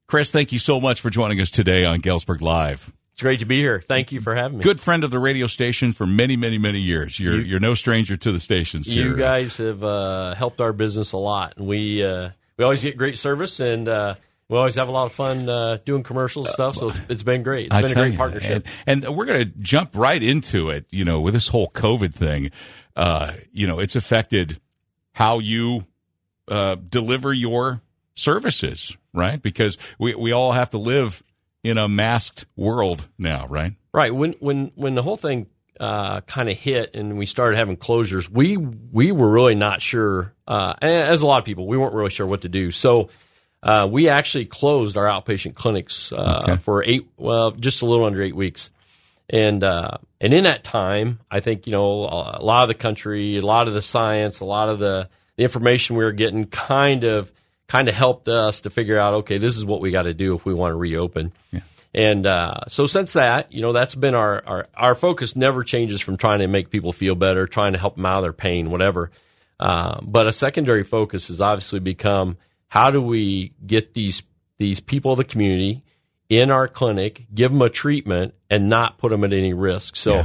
Chris, thank you so much for joining us today on Galesburg Live. It's great to be here. Thank you for having me. Good friend of the radio station for many, many, many years. You're no stranger to the station, sir. You guys have helped our business a lot, and we always get great service, and we always have a lot of fun doing commercials and stuff. So it's been great. It's been a great partnership, and we're going to jump right into it. With this whole COVID thing, it's affected how you deliver your services, right? Because we all have to live in a masked world now, right? Right. When the whole thing kind of hit and we started having closures, we were really not sure. As a lot of people, we weren't really sure what to do. So we actually closed our outpatient clinics for just a little under 8 weeks. And in that time, I think a lot of the country, a lot of the science, a lot of the information we were getting kind of helped us to figure out, okay, this is what we got to do if we want to reopen. Yeah. And so since that, that's been our focus never changes from trying to make people feel better, trying to help them out of their pain, whatever. But a secondary focus has obviously become, how do we get these people of the community in our clinic, give them a treatment, and not put them at any risk? So,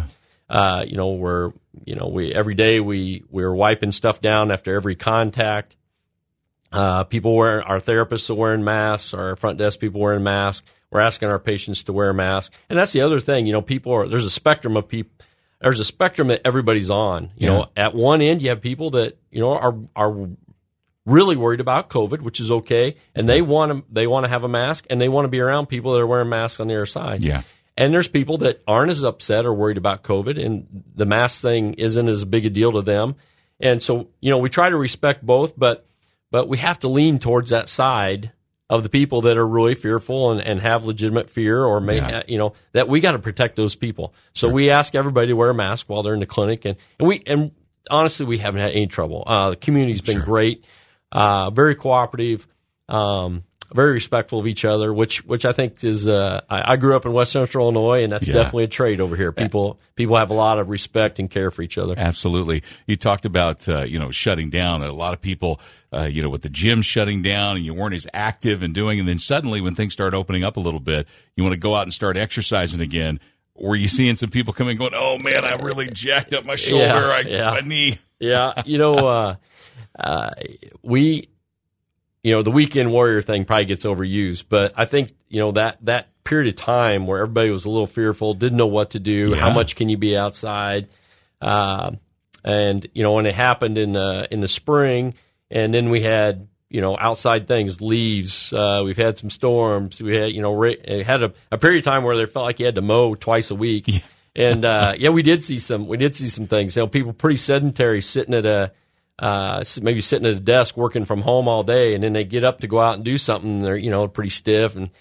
every day we're wiping stuff down after every contact. Our therapists are wearing masks, our front desk people wearing masks. We're asking our patients to wear a mask. And that's the other thing, there's a spectrum of people. There's a spectrum that everybody's on. At one end, you have people that, are really worried about COVID, which is okay. And they want to have a mask, and they want to be around people that are wearing masks on the other side. Yeah. And there's people that aren't as upset or worried about COVID, and the mask thing isn't as big a deal to them. And so, we try to respect both, but we have to lean towards that side of the people that are really fearful and have legitimate fear, or that we got to protect those people. So we ask everybody to wear a mask while they're in the clinic, and honestly, we haven't had any trouble. The community's been great, very cooperative, very respectful of each other, which I think is. I grew up in West Central Illinois, and that's definitely a trait over here. People have a lot of respect and care for each other. Absolutely. You talked about shutting down. A lot of people, with the gym shutting down, and you weren't as active and doing, and then suddenly when things start opening up a little bit, you want to go out and start exercising again. Were you seeing some people coming going, "Oh man, I really jacked up my shoulder, my knee"? Yeah, the weekend warrior thing probably gets overused, but I think, that period of time where everybody was a little fearful, didn't know what to do, how much can you be outside, and when it happened in the spring, and then we had outside things, leaves, we've had some storms, we had it had a period of time where they felt like you had to mow twice a week, and we did see some things. People pretty sedentary, sitting at maybe sitting at a desk working from home all day, and then they get up to go out and do something. And they're pretty stiff, and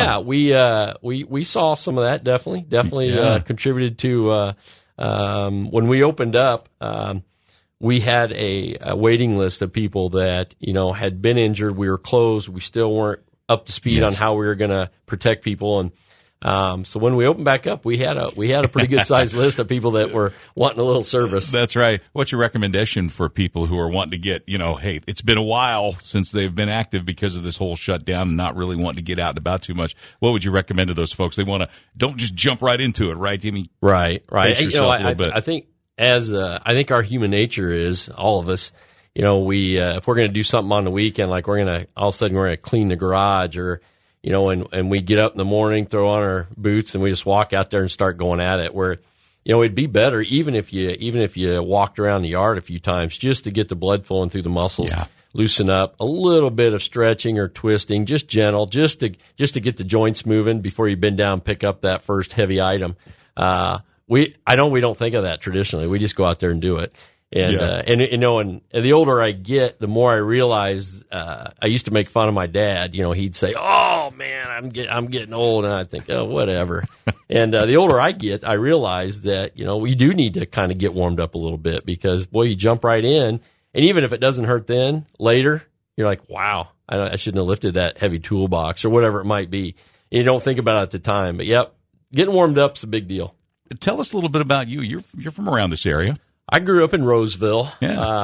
we saw some of that. Definitely contributed to when we opened up. We had a waiting list of people that had been injured. We were closed. We still weren't up to speed on how we were going to protect people, and so when we opened back up, we had a pretty good sized list of people that were wanting a little service. That's right. What's your recommendation for people who are wanting to get, hey, it's been a while since they've been active because of this whole shutdown and not really wanting to get out and about too much? What would you recommend to those folks? They don't just jump right into it, right? Right. Pace yourself a little bit. I think I think our human nature is, all of us, if we're going to do something on the weekend, like all of a sudden we're going to clean the garage, or and we get up in the morning, throw on our boots, and we just walk out there and start going at it. Where, it'd be better even if you walked around the yard a few times, just to get the blood flowing through the muscles, loosen up, a little bit of stretching or twisting, just gentle, just to get the joints moving before you bend down and pick up that first heavy item. We don't think of that traditionally. We just go out there and do it. And the older I get, the more I realize, I used to make fun of my dad. He'd say, "Oh man, I'm getting old," and I think, "Oh, whatever." And the older I get, I realize that, we do need to kind of get warmed up a little bit, because boy, you jump right in, and even if it doesn't hurt then, later, you're like, wow, I shouldn't have lifted that heavy toolbox, or whatever it might be. And you don't think about it at the time, but getting warmed up is a big deal. Tell us a little bit about you. You're from around this area. I grew up in Roseville.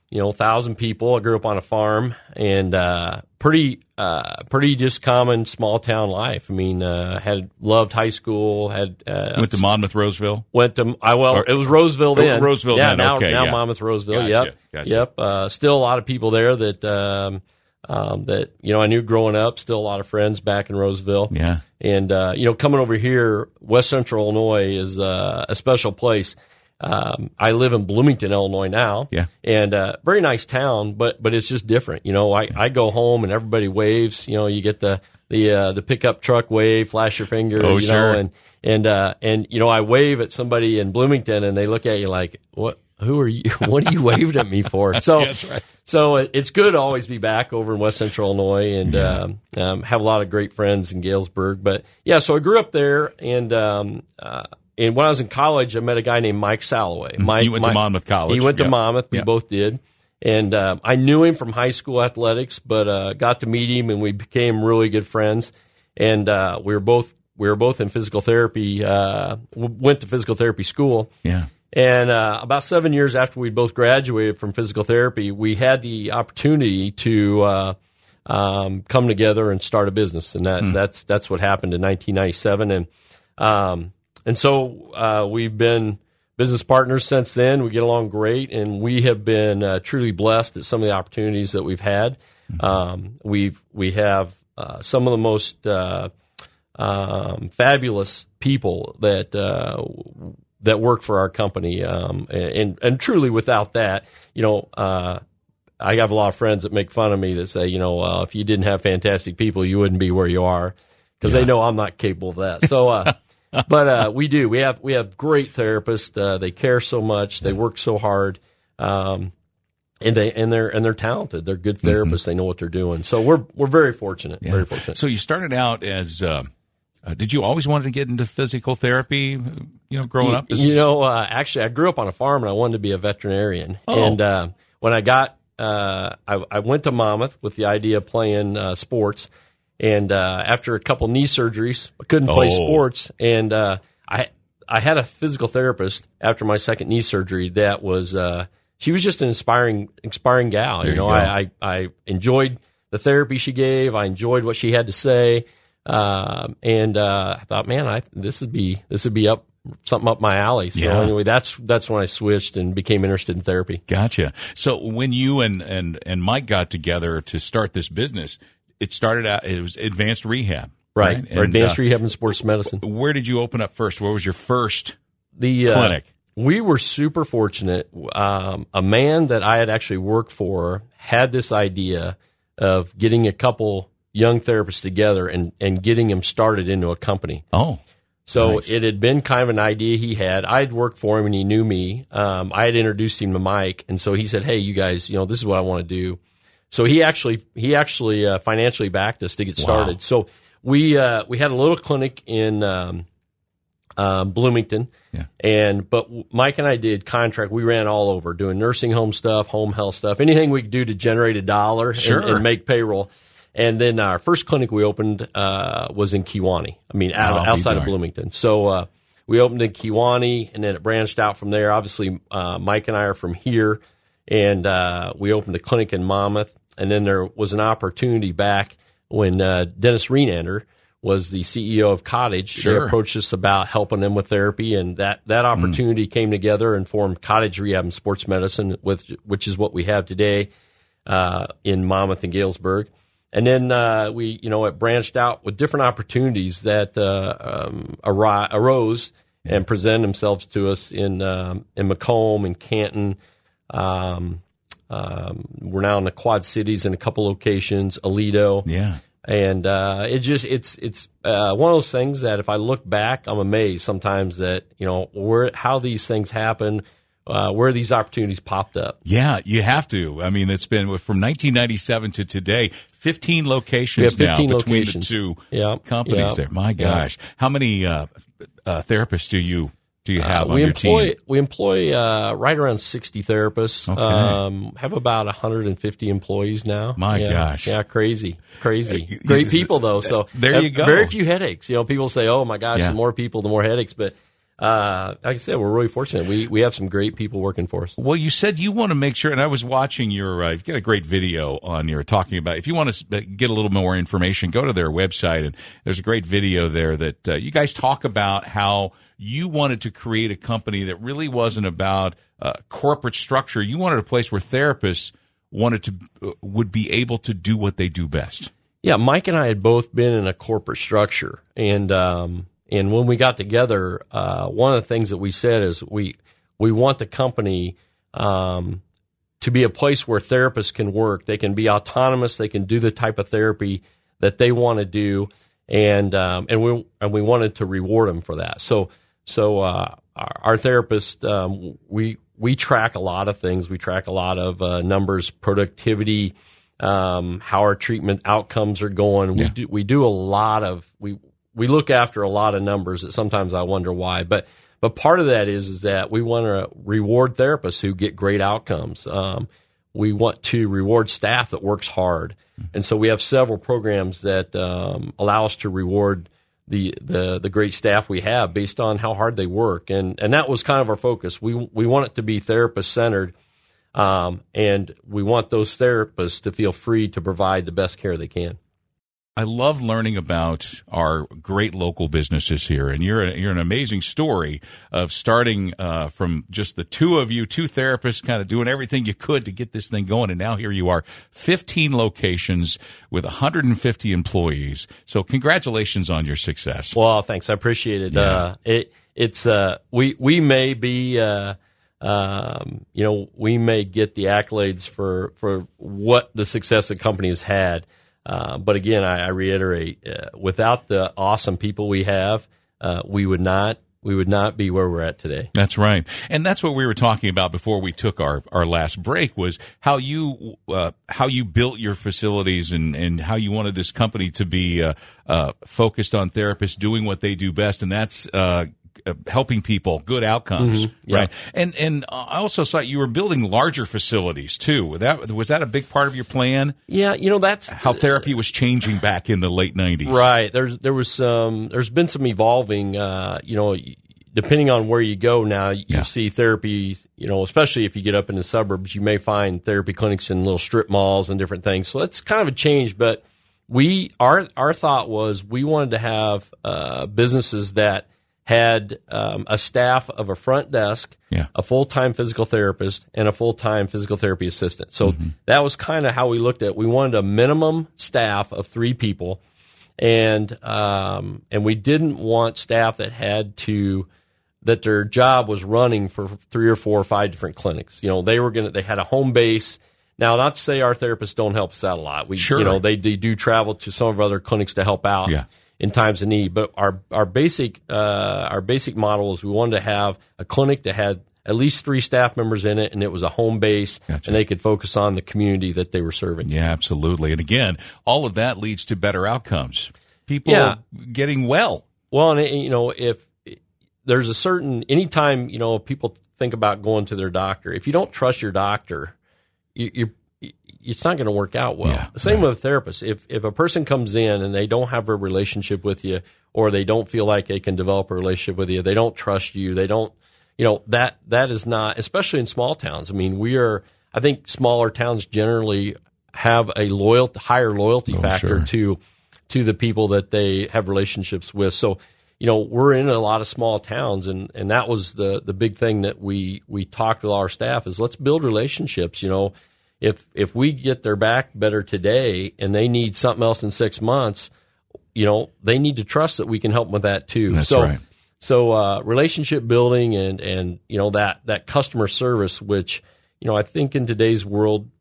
1,000 people. I grew up on a farm, and pretty just common small town life. I mean, loved high school. Went to Monmouth, Roseville. It was Roseville then. Roseville yeah, then. Now, okay, now yeah. Monmouth, Roseville. Gotcha. Yep. Still a lot of people there that I knew growing up. Still a lot of friends back in Roseville. Yeah. And coming over here, West Central Illinois is a special place. I live in Bloomington, Illinois now. Yeah. And very nice town, but it's just different. I go home and everybody waves. You get the pickup truck wave, flash your finger. Oh, sure. And I wave at somebody in Bloomington and they look at you like, what? Who are you? What are you waved at me for? So, that's right. So it's good to always be back over in West Central Illinois and have a lot of great friends in Galesburg. But yeah, so I grew up there, and when I was in college, I met a guy named Mike Salloway. You went to Monmouth College. He went to Monmouth. We both did. And I knew him from high school athletics, but got to meet him, and we became really good friends. And we were both in physical therapy. Went to physical therapy school. Yeah. And about 7 years after we both graduated from physical therapy, we had the opportunity to come together and start a business, and that's what happened in 1997. And so we've been business partners since then. We get along great, and we have been truly blessed at some of the opportunities that we've had. We have some of the most fabulous people that work for our company, and truly without that, I have a lot of friends that make fun of me that say, if you didn't have fantastic people, you wouldn't be where you are, because they know I'm not capable of that. So, but we do. We have great therapists. They care so much. They work so hard, and they're talented. They're good therapists. They know what they're doing. So we're very fortunate. Yeah. Very fortunate. So you started out as. Did you always want to get into physical therapy, growing up? Actually, I grew up on a farm, and I wanted to be a veterinarian. Oh. And when I got, I went to Monmouth with the idea of playing sports. And after a couple knee surgeries, I couldn't play sports. And I had a physical therapist after my second knee surgery that was she was just an inspiring gal. I enjoyed the therapy she gave. I enjoyed what she had to say. And I thought, man, this would be something up my alley. So anyway, that's when I switched and became interested in therapy. Gotcha. So when you and Mike got together to start this business, it was advanced rehab, right? Or advanced rehab and sports medicine. Where did you open up first? Where was your first clinic? We were super fortunate. A man that I had actually worked for had this idea of getting a couple young therapists together and getting him started into a company. Oh, so nice. It had been kind of an idea he had. I'd worked for him and he knew me. I had introduced him to Mike, and so he said, "Hey, you guys, this is what I want to do." So he actually financially backed us to get started. Wow. So we had a little clinic in Bloomington, but Mike and I did contract. We ran all over doing nursing home stuff, home health stuff, anything we could do to generate a dollar and make payroll. And then our first clinic we opened was in Kewanee. Outside of Bloomington. So we opened in Kewanee, and then it branched out from there. Obviously, Mike and I are from here, and we opened a clinic in Monmouth. And then there was an opportunity back when Dennis Renander was the CEO of Cottage. Sure. He approached us about helping them with therapy, and that opportunity came together and formed Cottage Rehab and Sports Medicine, which is what we have today in Monmouth and Galesburg. And then it branched out with different opportunities that arose and presented themselves to us in Macomb and Canton. We're now in the Quad Cities in a couple locations, Aledo. Yeah. And it's one of those things that if I look back, I'm amazed sometimes that how these things happen. Where these opportunities popped up. Yeah, you have to. I mean, it's been from 1997 to today, 15 locations between the two companies there. My gosh. How many therapists do you have on your team? We employ right around 60 therapists. Okay. Have about 150 employees now. My gosh. Yeah, crazy. Great people, though. So there you go. Very few headaches. People say, oh, my gosh, the more people, the more headaches. But like I said, we're really fortunate. We have some great people working for us. Well, you said you want to make sure, and I was watching you've got a great video on your talking about, if you want to get a little more information, go to their website, and there's a great video there that you guys talk about how you wanted to create a company that really wasn't about corporate structure. You wanted a place where therapists would be able to do what they do best. Yeah, Mike and I had both been in a corporate structure, and when we got together, one of the things that we said is we want the company to be a place where therapists can work. They can be autonomous. They can do the type of therapy that they want to do, and we wanted to reward them for that. So our therapists, we track a lot of things. We track a lot of numbers, productivity, how our treatment outcomes are going. Yeah. We do a lot of we look after a lot of numbers that sometimes I wonder why. But part of that is that we want to reward therapists who get great outcomes. We want to reward staff that works hard, and so we have several programs that allow us to reward the great staff we have based on how hard they work, and that was kind of our focus. We want it to be therapist centered, and we want those therapists to feel free to provide the best care they can. I love learning about our great local businesses here, and you're an amazing story of starting from just the two therapists, kind of doing everything you could to get this thing going, and now here you are, 15 locations with 150 employees. So congratulations on your success. Well, thanks, I appreciate it. Yeah. We may be. We may get the accolades for what the success the company has had. But again, I reiterate, without the awesome people we have, we would not be where we're at today. That's right. And that's what we were talking about before we took our last break, was how you built your facilities and how you wanted this company to be focused on therapists doing what they do best, and that's helping people, good outcomes, right? And I also saw you were building larger facilities too. Was that a big part of your plan? Yeah, that's how therapy was changing back in the late 90s. Right. There's been some evolving. Depending on where you go now, you see therapy. Especially if you get up in the suburbs, you may find therapy clinics in little strip malls and different things. So that's kind of a change. But our thought was we wanted to have businesses that had a staff of a front desk, a full-time physical therapist, and a full-time physical therapy assistant. So that was kind of how we looked at it. We wanted a minimum staff of 3 people, and we didn't want staff that that their job was running for 3 or 4 or 5 different clinics. They had a home base. Now, not to say our therapists don't help us out a lot. They do travel to some of our other clinics to help out. Yeah. In times of need, but our basic model is we wanted to have a clinic that had at least 3 staff members in it, and it was a home base, and they could focus on the community that they were serving. Yeah, absolutely. And again, all of that leads to better outcomes. People getting well. Well, and if there's a certain anytime people think about going to their doctor, if you don't trust your doctor, it's not going to work out well. The same with a therapist. If a person comes in and they don't have a relationship with you, or they don't feel like they can develop a relationship with you, they don't trust you, they don't, that is not, especially in small towns. I mean, I think smaller towns generally have a higher loyalty factor to the people that they have relationships with. So, we're in a lot of small towns, and that was the big thing that we talked with our staff is let's build relationships. If we get their back better today and they need something else in 6 months, they need to trust that we can help them with that too. That's right. So relationship building and that customer service, which I think in today's world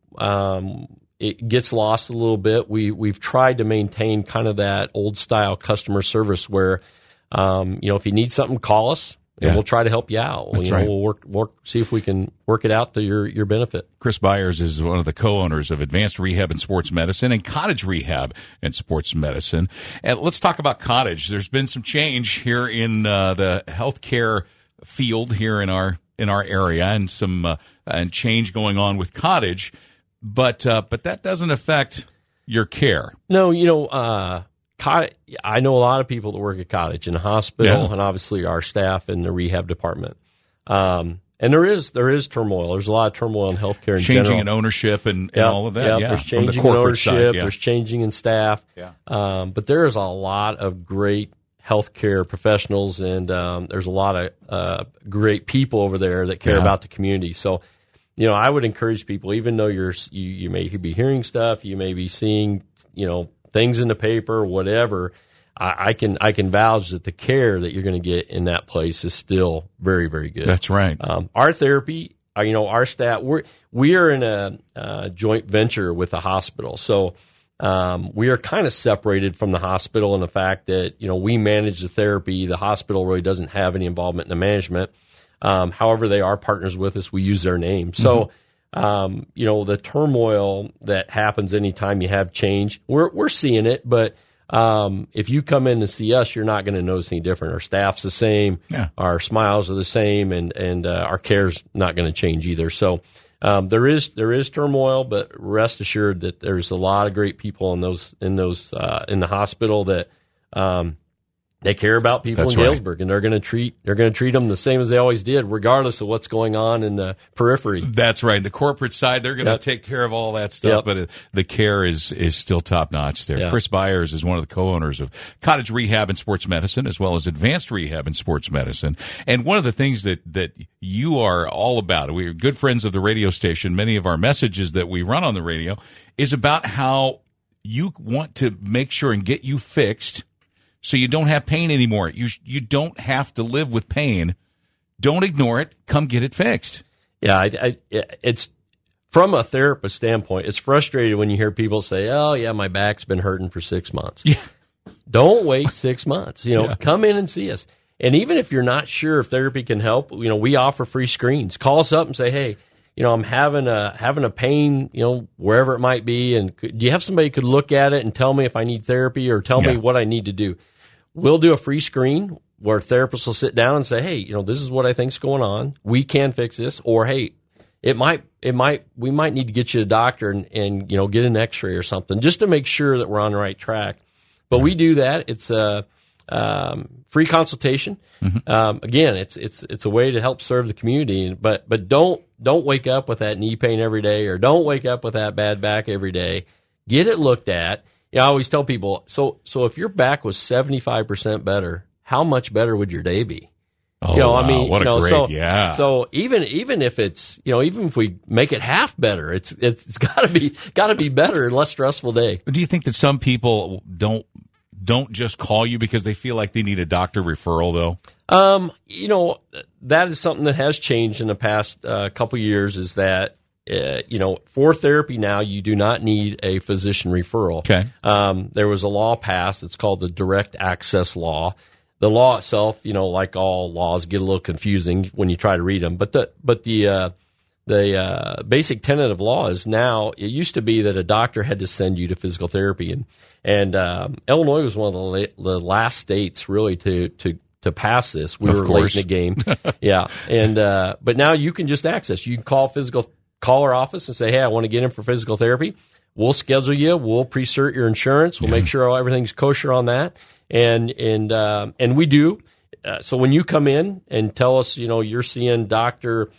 it gets lost a little bit. We've tried to maintain kind of that old style customer service where if you need something, call us. And we'll try to help you out. That's right. We'll work, see if we can work it out to your benefit. Chris Byers is one of the co-owners of Advanced Rehab and Sports Medicine and Cottage Rehab and Sports Medicine. And let's talk about Cottage. There's been some change here in the healthcare field here in our area, and some and change going on with Cottage, but that doesn't affect your care. No, I know a lot of people that work at Cottage in the hospital, and obviously our staff in the rehab department. And there is turmoil. There's a lot of turmoil in healthcare in general. Changing in ownership and all of that. There's changing in ownership. There's changing in staff. But there is a lot of great healthcare professionals, and there's a lot of great people over there that care about the community. So, I would encourage people, even though you may be hearing stuff, you may be seeing, things in the paper, whatever. I can vouch that the care that you're going to get in that place is still very, very good. That's right. Our therapy, our staff, we are in a joint venture with the hospital. So we are kind of separated from the hospital in the fact that, we manage the therapy. The hospital really doesn't have any involvement in the management. However, they are partners with us. We use their name. So, the turmoil that happens anytime you have change, we're seeing it, but if you come in to see us, you're not going to notice any different. Our staff's the same. Our smiles are the same, and our care's not going to change either. So there is turmoil, but rest assured that there's a lot of great people in the hospital that they care about people in Galesburg, and they're going to treat them the same as they always did, regardless of what's going on in the periphery. That's right. The corporate side, they're going to take care of all that stuff, but the care is still top notch there. Chris Byers is one of the co-owners of Cottage Rehab and Sports Medicine, as well as Advanced Rehab and Sports Medicine. And one of the things that you are all about, we are good friends of the radio station. Many of our messages that we run on the radio is about how you want to make sure and get you fixed, so you don't have pain anymore. You don't have to live with pain. Don't ignore it. Come get it fixed. Yeah, it's from a therapist standpoint, it's frustrating when you hear people say, "Oh, yeah, my back's been hurting for 6 months." Yeah. Don't wait 6 months. Come in and see us. And even if you're not sure if therapy can help, we offer free screens. Call us up and say, "Hey, I'm having a pain, wherever it might be, and do you have somebody who could look at it and tell me if I need therapy or tell me what I need to do?" We'll do a free screen where therapists will sit down and say, "Hey, this is what I think's going on. We can fix this," or "Hey, we might need to get you to a doctor and get an X-ray or something just to make sure that we're on the right track." But we do that. It's a free consultation. Again, it's a way to help serve the community. But don't wake up with that knee pain every day, or don't wake up with that bad back every day. Get it looked at. I always tell people, so if your back was 75% better, how much better would your day be? Oh, wow. What a great, So even if it's, even if we make it half better, it's gotta be better and less stressful day. Do you think that some people don't just call you because they feel like they need a doctor referral, though? That is something that has changed in the past couple years, is that, for therapy now, you do not need a physician referral. Okay. There was a law passed. It's called the Direct Access Law. The law itself, like all laws, get a little confusing when you try to read them. But the basic tenet of law is now, it used to be that a doctor had to send you to physical therapy, and Illinois was one of the last states really to pass this. We were late in the game. But now you can just access. You can call our office and say, "Hey, I want to get in for physical therapy." We'll schedule you. We'll pre-cert your insurance. We'll make sure everything's kosher on that. And we do. So when you come in and tell us, you're seeing Dr.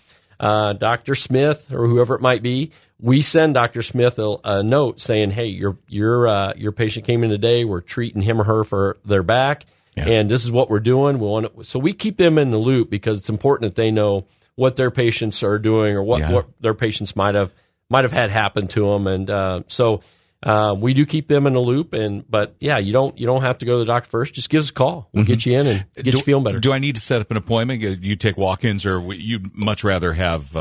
Smith or whoever it might be, we send Dr. Smith a note saying, "Hey, your patient came in today. We're treating him or her for their back, and this is what we're doing." So we keep them in the loop, because it's important that they know what their patients are doing, or what their patients might have had happen to them, and so we do keep them in the loop. But you don't have to go to the doctor first. Just give us a call. We'll get you in and get you feeling better. Do I need to set up an appointment? Do you take walk-ins, or you'd much rather have?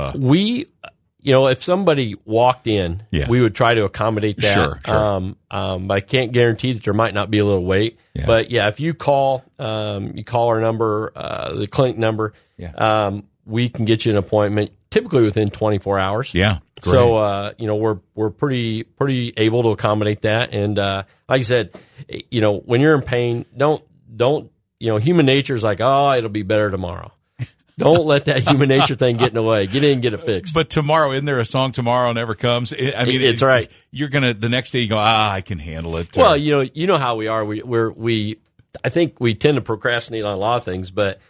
If somebody walked in, we would try to accommodate that. Sure. But I can't guarantee that there might not be a little wait. Yeah. But if you call our number, the clinic number. We can get you an appointment typically within 24 hours. Yeah. Great. So, we're pretty able to accommodate that. And, like I said, when you're in pain, don't, human nature is like, "Oh, it'll be better tomorrow." Don't let that human nature thing get in the way. Get in and get it fixed. But tomorrow, isn't there a song "Tomorrow Never Comes"? I mean, it's right. You're gonna the next day you go, I can handle it. Well, you know how we are. I think we tend to procrastinate on a lot of things, but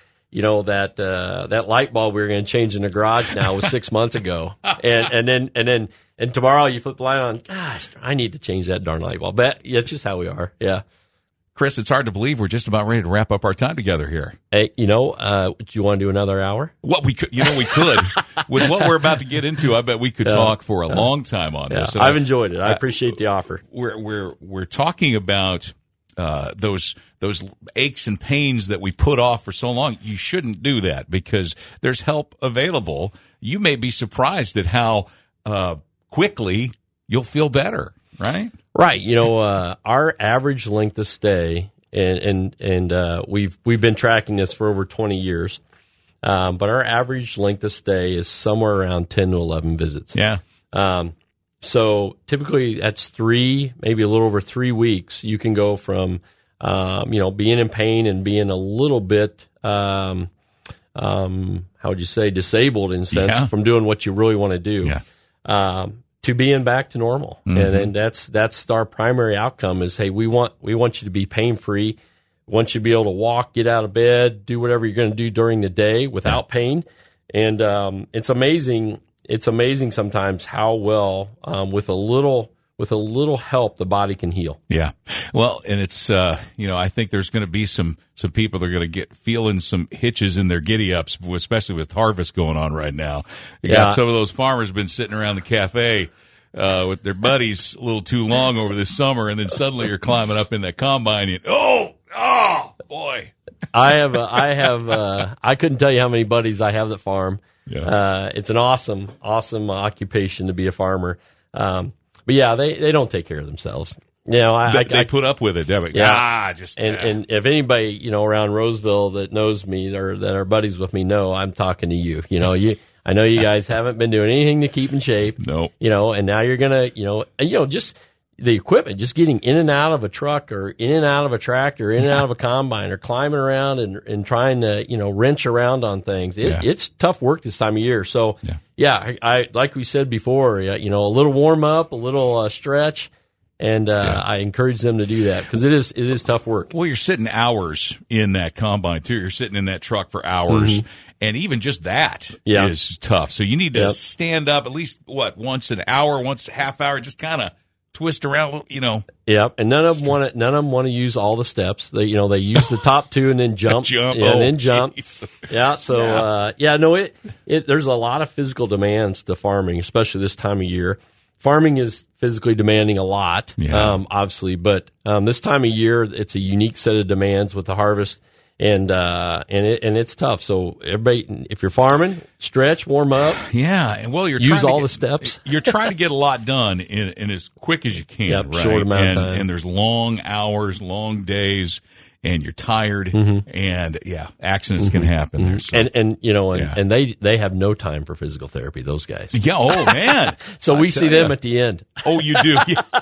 that light bulb we were going to change in the garage now was 6 months ago, and tomorrow you flip the light on. Gosh, I need to change that darn light bulb. But yeah, it's just how we are. Yeah. Chris, it's hard to believe we're just about ready to wrap up our time together here. Hey, do you want to do another hour? What we could, we could. With what we're about to get into, I bet we could talk for a long time on this. I've enjoyed it. I appreciate the offer. We're talking about those aches and pains that we put off for so long. You shouldn't do that because there's help available. You may be surprised at how quickly you'll feel better, right? Right. Our average length of stay, and we've been tracking this for over 20 years, but our average length of stay is somewhere around 10 to 11 visits. Yeah. So typically that's 3, maybe a little over 3 weeks. You can go from, being in pain and being a little bit, how would you say, disabled in a sense from doing what you really want to do. Yeah. To being back to normal. Mm-hmm. And that's our primary outcome is, hey, we want you to be pain-free. We want you to be able to walk, get out of bed, do whatever you're going to do during the day without pain. And it's amazing sometimes how well with a little help the body can heal. Yeah. Well, and it's I think there's going to be some people that are going to get feeling some hitches in their giddy ups, especially with harvest going on right now. You got some of those farmers been sitting around the cafe with their buddies a little too long over this summer, and then suddenly you're climbing up in that combine and oh boy. I couldn't tell you how many buddies I have that farm. Yeah. It's an awesome occupation to be a farmer. But yeah, they don't take care of themselves. They put up with it. And if anybody around Roseville that knows me or that are buddies with me know, I'm talking to you. I know you guys haven't been doing anything to keep in shape. No. And now you're gonna just the equipment, just getting in and out of a truck or in and out of a tractor, in and out of a combine, or climbing around and trying to wrench around on things. It's tough work this time of year. So I like we said before, a little warm up, a little stretch. And I encourage them to do that because it is tough work. Well, you're sitting hours in that combine too. You're sitting in that truck for hours, and even just that is tough. So you need to stand up at least once an hour, once a half hour, just kind of twist around, Yep, and none of them want to use all the steps. They use the top 2 and then jump, and then jump. Yeah, so there's a lot of physical demands to farming, especially this time of year. Farming is physically demanding a lot, obviously, but this time of year it's a unique set of demands with the harvest, and it's tough. So everybody, if you're farming, stretch, warm up, and you're use all the steps. You're trying to get a lot done in as quick as you can, right? Short amount of time. And there's long hours, long days. And you're tired, and accidents can happen there. So. And they have no time for physical therapy. Those guys. Yeah. Oh man. So we see them at the end. Oh, you do.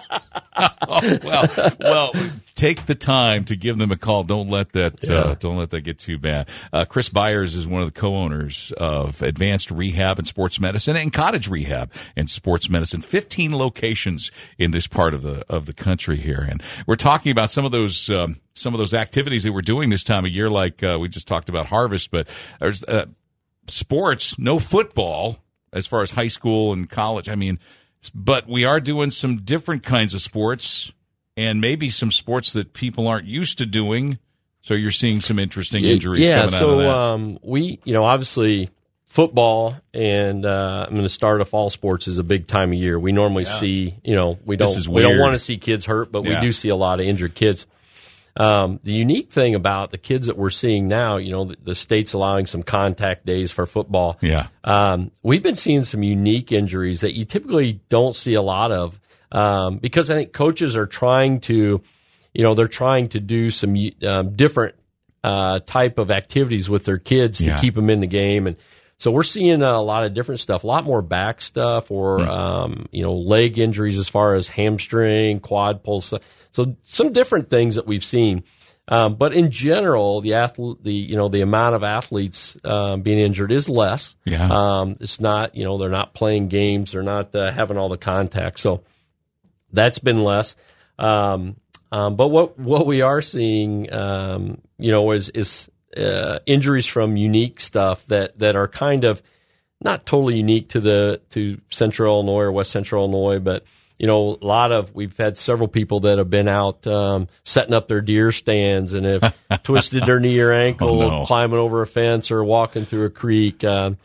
Well. Take the time to give them a call. Don't let that get too bad. Chris Byers is one of the co-owners of Advanced Rehab and Sports Medicine and Cottage Rehab and Sports Medicine. 15 locations in this part of the country here, and we're talking about some of those activities that we're doing this time of year. Like we just talked about harvest, but there's sports. No football as far as high school and college. I mean, but we are doing some different kinds of sports. And maybe some sports that people aren't used to doing, so you're seeing some interesting injuries coming out of that. We, obviously, football and I'm going to start of fall sports is a big time of year. We normally see, we don't want to see kids hurt, but we do see a lot of injured kids. The unique thing about the kids that we're seeing now, the state's allowing some contact days for football. Yeah, we've been seeing some unique injuries that you typically don't see a lot of. Because I think coaches are trying to, they're trying to do some different type of activities with their kids to keep them in the game. And so we're seeing a lot of different stuff, a lot more back stuff or, leg injuries as far as hamstring, quad pull stuff. So some different things that we've seen. But in general, the amount of athletes being injured is less. Yeah. It's not, they're not playing games, they're not having all the contact, so that's been less. But what we are seeing, is injuries from unique stuff that are kind of not totally unique to Central Illinois or West Central Illinois, but we've had several people that have been out setting up their deer stands and have twisted their knee or ankle climbing over a fence or walking through a creek. A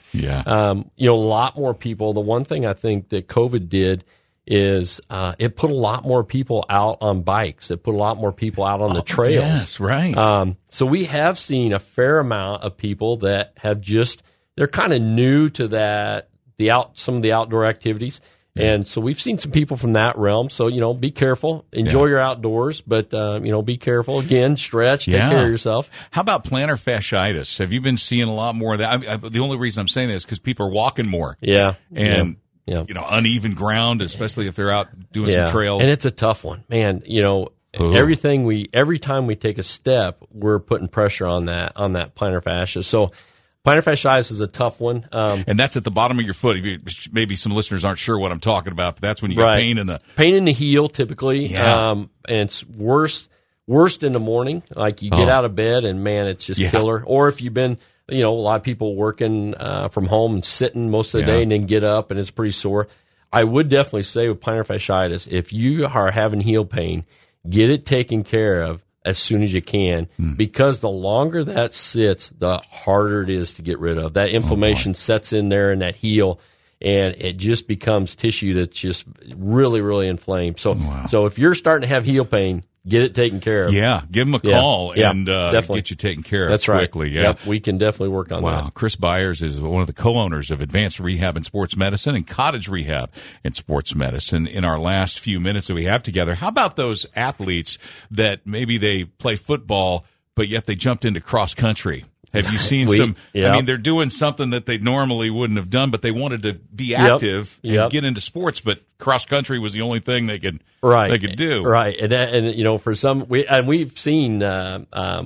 lot more people. The one thing I think that COVID did is it put a lot more people out on bikes. It put a lot more people out on the trails. Yes, right. So we have seen a fair amount of people that have they're kind of new to some of the outdoor activities. And so we've seen some people from that realm. So, be careful. Enjoy your outdoors, but, be careful. Again, stretch, take care of yourself. How about plantar fasciitis? Have you been seeing a lot more of that? The only reason I'm saying that is because people are walking more. Yeah. And, uneven ground, especially if they're out doing some trail. And it's a tough one. Man, every time we take a step, we're putting pressure on that plantar fascia. So, plantar fasciitis is a tough one. And that's at the bottom of your foot. Maybe some listeners aren't sure what I'm talking about, but that's when you get pain in the heel typically. Yeah. And it's worst in the morning. Like you get out of bed and man, it's just killer. Or if you've been, a lot of people working from home and sitting most of the day and then get up and it's pretty sore. I would definitely say with plantar fasciitis, if you are having heel pain, get it taken care of as soon as you can, because the longer that sits, the harder it is to get rid of. That inflammation sets in there in that heel, and it just becomes tissue that's just really, really inflamed. So, so if you're starting to have heel pain, get it taken care of. Yeah, give them a call and definitely get you taken care of That's quickly. Right. Yeah. Yep, we can definitely work on that. Wow, Chris Byers is one of the co-owners of Advanced Rehab and Sports Medicine and Cottage Rehab and Sports Medicine. In our last few minutes that we have together, how about those athletes that maybe they play football, but yet they jumped into cross country? Have you seen some? I mean, they're doing something that they normally wouldn't have done, but they wanted to be active and get into sports. But cross country was the only thing they could do. Right, and for some, we've seen. I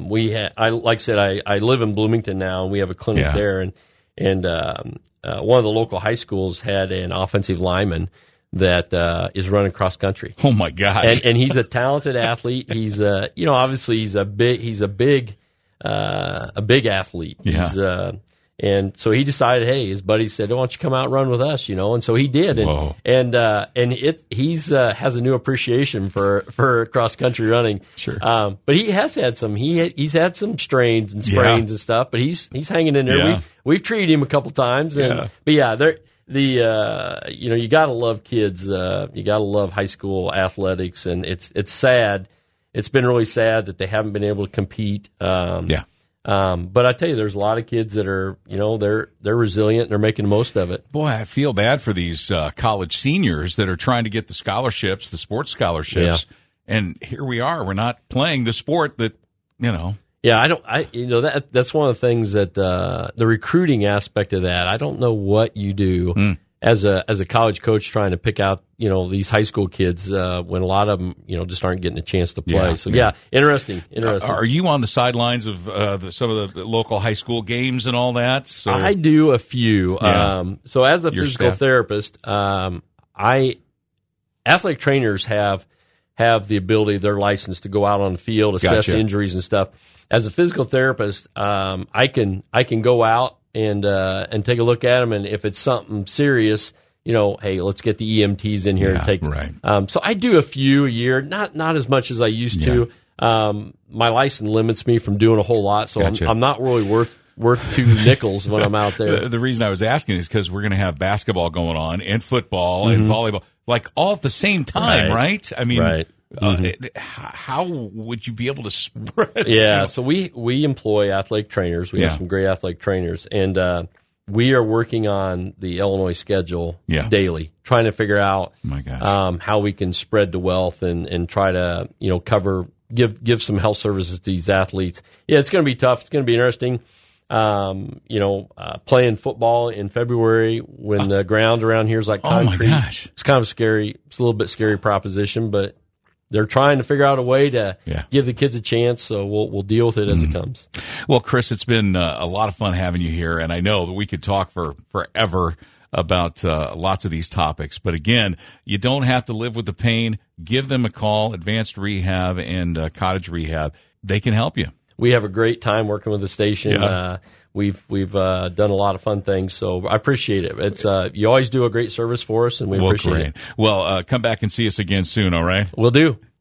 live in Bloomington now, and we have a clinic there, and one of the local high schools had an offensive lineman that is running cross country. Oh my gosh! And he's a talented athlete. He's obviously he's a big athlete. Yeah. And so he decided, hey, his buddy said, why don't you come out and run with us, and so he did. And he's has a new appreciation for cross country running. Sure. But he has had he's had some strains and sprains and stuff, but he's hanging in there. Yeah. We've treated him a couple times. But you gotta love kids. You gotta love high school athletics, and it's sad. It's been really sad that they haven't been able to compete. But I tell you, there's a lot of kids that are, they're resilient and they're making the most of it. Boy, I feel bad for these college seniors that are trying to get the scholarships, the sports scholarships, and here we are. We're not playing the sport that, Yeah, that's one of the things that the recruiting aspect of that. I don't know what you do as a college coach trying to pick out these high school kids when a lot of them just aren't getting a chance to play. Interesting. Are you on the sidelines of some of the local high school games and all that? So I do a few. So as a physical therapist, athletic trainers have the ability, they're licensed to go out on the field, assess injuries and stuff. As a physical therapist, I can go out and take a look at them, and if it's something serious, hey, let's get the EMTs in here and take. Right. So I do a few a year, not as much as I used to. My license limits me from doing a whole lot, so I'm not really worth $2 nickels when I'm out there. The reason I was asking is because we're going to have basketball going on and football and volleyball, like all at the same time, right? I mean, how would you be able to spread? Yeah, so we employ athletic trainers. We have some great athletic trainers, and we are working on the Illinois schedule daily, trying to figure out how we can spread the wealth and try to cover, give some health services to these athletes. Yeah, it's going to be tough. It's going to be interesting. Playing football in February when the ground around here is like concrete. Oh my gosh. It's kind of scary. It's a little bit scary proposition, but they're trying to figure out a way to Yeah. give the kids a chance. So we'll deal with it as it comes. Well, Chris, it's been a lot of fun having you here, and I know that we could talk for forever about lots of these topics. But again, you don't have to live with the pain. Give them a call. Advanced Rehab and Cottage Rehab. They can help you. We have a great time working with the station. Yeah. We've done a lot of fun things, so I appreciate it. It's you always do a great service for us, and we appreciate it. Well, come back and see us again soon, all right? We'll do.